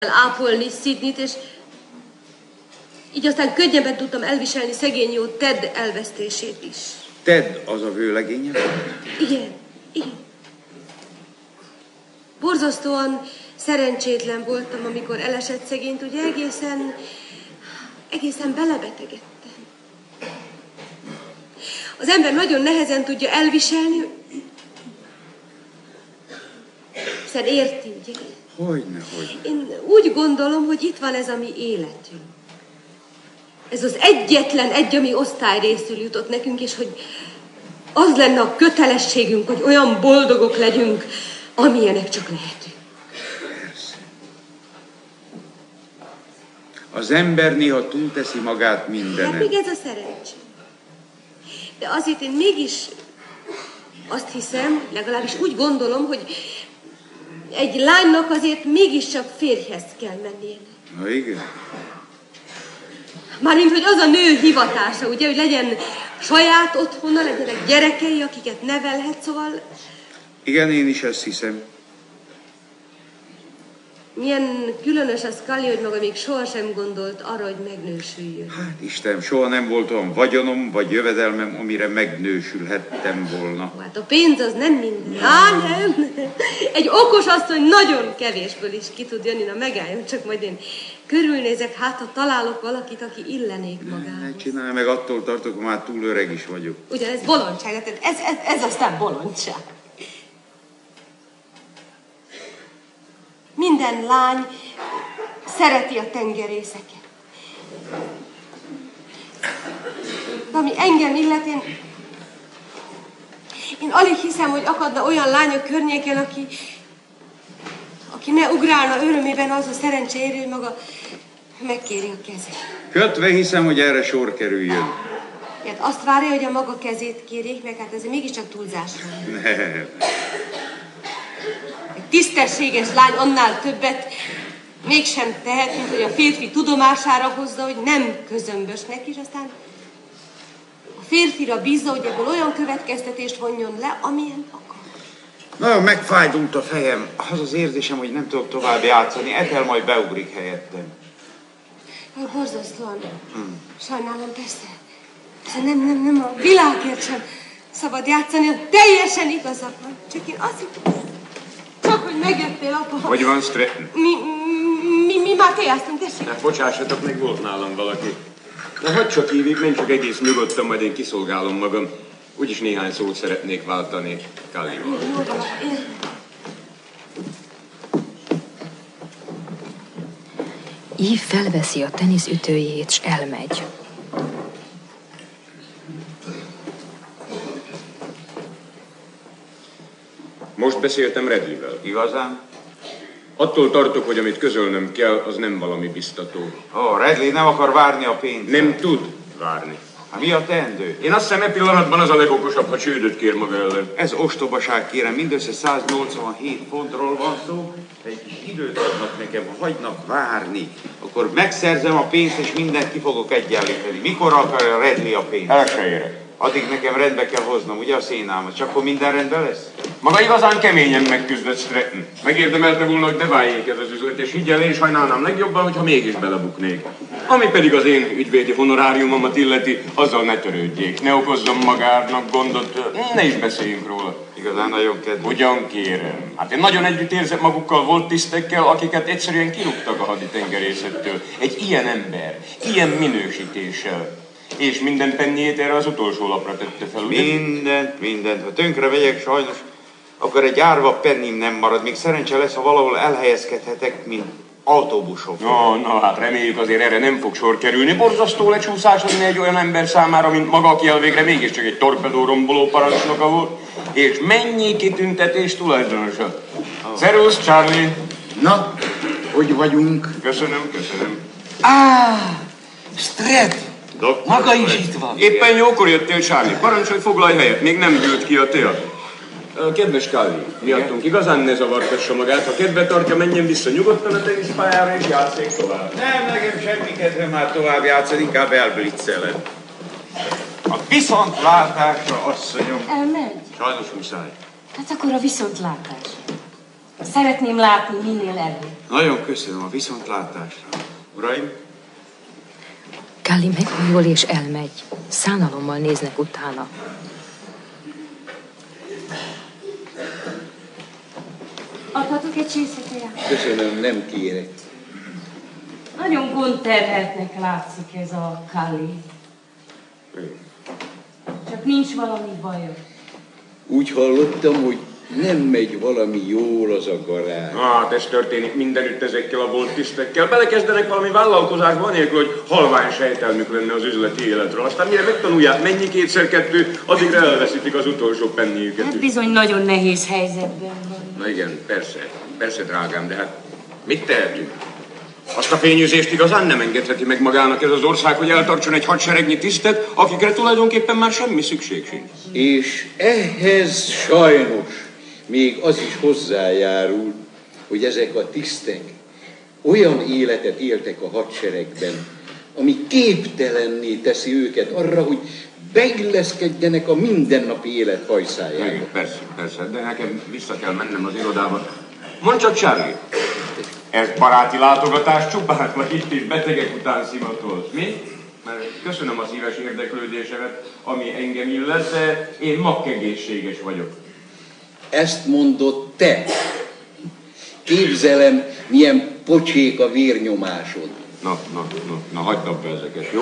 ápolni Sydneyt, és így aztán könnyebben tudtam elviselni szegény jó Ted elvesztését is. Ted az a vőlegénye? Igen, igen. Borzasztóan szerencsétlen voltam, amikor elesett szegényt, ugye egészen belebetegedtem. Az ember nagyon nehezen tudja elviselni, hiszen érti, ugye? Hogyne. Én úgy gondolom, hogy itt van ez a mi életünk. Ez az egyetlen egy, ami osztályrészül jutott nekünk, és hogy az lenne a kötelességünk, hogy olyan boldogok legyünk, amilyenek csak lehetünk. Persze. Az ember néha túlteszi magát mindenen. Hát még ez a szerencsé. De azért én mégis azt hiszem, legalábbis úgy gondolom, hogy egy lánynak azért mégiscsak férjhez kell mennie. Na igen. Mármint, hogy az a nő hivatása, ugye, hogy legyen saját otthona, legyenek gyerekei, akiket nevelhet, szóval... Igen, én is ezt hiszem. Milyen különös az, Kali, hogy maga még sohasem gondolt arra, hogy megnősüljön. Hát Istenem, soha nem volt olyan vagyonom, vagy jövedelmem, amire megnősülhettem volna. Hát a pénz az nem minden. Nem. Egy okos asszony nagyon kevésből is ki tud jönni, na megálljon, csak majd én körülnézek, hát ha találok valakit, aki illenék magához. Ne csinálj meg, attól tartok, hogy már túl öreg is vagyok. Ugyan ez bolondság, ez aztán bolondság. Minden lány szereti a tengerészeket. De ami engem illet, én alig hiszem, hogy akadna olyan lány a környéken, aki ne ugrálna örömében az a szerencse érő, hogy maga megkéri a kezét. Kötve hiszem, hogy erre sor kerüljön. Hát azt várja, hogy a maga kezét kérjék, meg hát ez mégiscsak túlzás van. Nem. Egy tisztességes lány annál többet mégsem tehet, mint hogy a férfi tudomására hozza, hogy nem közömbösnek, és aztán a férfira bízza, hogy ebből olyan következtetést vonjon le, amilyen akar. Nagyon megfájdult a fejem. Az az érzésem, hogy nem tudok tovább játszani. Ethel majd beugrik helyettem. Borzasztóan. Sajnálom, persze. Nem a világért sem szabad játszani, teljesen igazad van. Csak én azt hittem, csak hogy megjöttél, apa. Hogy van, Stratton? Mi már téjáztunk, tessék. Hát bocsássatok, még volt nálam valaki. Na, hadd csak hívjuk, menj csak egész nyugodtan, majd én kiszolgálom magam. Úgyis néhány szót szeretnék váltani Kalival. Jó van, Eve felveszi a teniszütőjét, s elmegy. Most beszéltem Redley-vel. Igazán? Attól tartok, hogy amit közölnöm kell, az nem valami biztató. Redley nem akar várni a pénzt. Nem tud várni. Hát mi a teendő? Én azt hiszem, e pillanatban az a legokosabb, ha csődöt kér maga ellen. Ez ostobaság, kérem, mindössze 187 fontról van szó. Egy kis időt adnak nekem, ha hagynak várni, akkor megszerzem a pénzt, és mindent ki fogok egyenlíteni. Mikor akarja Redley a pénzt? El se érek. Addig nekem rendbe kell hoznom, ugye a szénámat, csak akkor minden rendben lesz? Maga igazán keményen megküzdött, Stratton. Megérdemelte volna, hogy ne váljék ez az üzlet, és higgyel, én sajnálnám legjobban, hogyha mégis belebuknék. Ami pedig az én ügyvédi honoráriumomat illeti, azzal ne törődjék, ne okozzon magának gondot, ne is beszéljünk róla. Igazán nagyon kedves. Ugyan kérem. Hát én nagyon együtt érzek magukkal volt tisztekkel, akiket egyszerűen kirúgtak a haditengerészettől. Egy ilyen ember, ilyen minősítéssel. És minden pennyét erre az utolsó lapra tette fel, ugye? Mindent. Ha tönkre megyek, sajnos, akkor egy árva pennim nem marad. Még szerencse lesz, ha valahol elhelyezkedhetek, mint autóbuson. Na, hát reméljük azért erre nem fog sor kerülni. Borzasztó lecsúszásodni egy olyan ember számára, mint maga, aki elvégre mégiscsak egy torpedóromboló parancsnoka volt. És mennyi kitüntetés tulajdonosa. Szervusz, Charlie! Na, hogy vagyunk? Köszönöm. Strat! Maga is itt van. Éppen jókor jöttél, Charlie. Parancsolj, foglalj helyet, még nem gyűlt ki a tea. Kedves Kali, miattunk igazán ne zavartassa magát. Ha kedve tartja, menjen vissza nyugodtan a teniszpályára és játsszék tovább. Nem, nekem semmi kedvem már tovább játszani, inkább elblitzeled. A viszontlátásra, asszonyom. Elmegy? Sajnos muszáj. Hát akkor a viszontlátás. Szeretném látni minél előbb. Nagyon köszönöm a viszontlátásra. Uraim? Kali meghajol és elmegy. Szánalommal néznek utána. Adhatok egy csészleteját? Köszönöm, nem kérek. Nagyon gondterheltnek látszik ez a Kali. Csak nincs valami baja. Úgy hallottam, hogy nem megy valami jól az a garázs. Hát ez történik mindenütt ezekkel a volt tisztekkel. Belekezdenek valami vállalkozásba, anélkül, hogy halvány sejtelmük lenne az üzleti életről. Aztán mire megtanulják, mennyi 2x2, addigra elveszítik az utolsó penniüket. Hát bizony nagyon nehéz helyzetben van. Na igen, persze drágám, de hát mit tehetünk? Azt a fényűzést igazán nem engedheti meg magának ez az ország, hogy eltartson egy hadseregnyi tisztet, akikre tulajdonképpen már semmi szükség sincs. És ehhez sajnos még az is hozzájárul, hogy ezek a tisztek olyan életet éltek a hadseregben, ami képtelenné teszi őket arra, hogy beilleszkedjenek a mindennapi élet hajszájába. Igen, persze, de nekem vissza kell mennem az irodába. Mondd csak, Charlie, ez baráti látogatás csupán, vagy itt is betegek után szimatolsz, mi? Mert köszönöm a szíves érdeklődésemet, ami engem illet, de én makkegészséges vagyok. Ezt mondod te. Képzelem, milyen pocsék a vérnyomásod. Na, hagyd abba ezeket, jó?